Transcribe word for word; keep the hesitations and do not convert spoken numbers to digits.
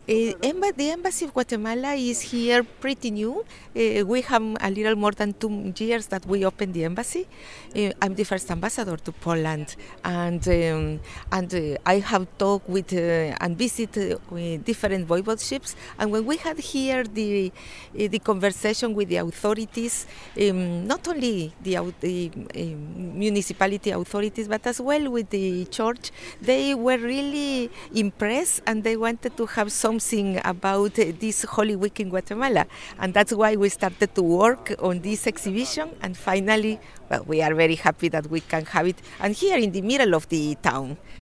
Uh, emba- the Embassy of Guatemala is here pretty new. Uh, we have a little more than two years that we opened the embassy. Uh, I'm the first ambassador to Poland, and um, and uh, I have talked with uh, and visited uh, with different voivodeships. And when we had here the uh, the conversation with the authorities, um, not only the, the um, municipality authorities, but as well with the church, they were really impressed, and they wanted to have something about uh, this Holy Week in Guatemala. And that's why we started to work on this exhibition. And finally, well, we are very happy that we can have it, and here in the middle of the town.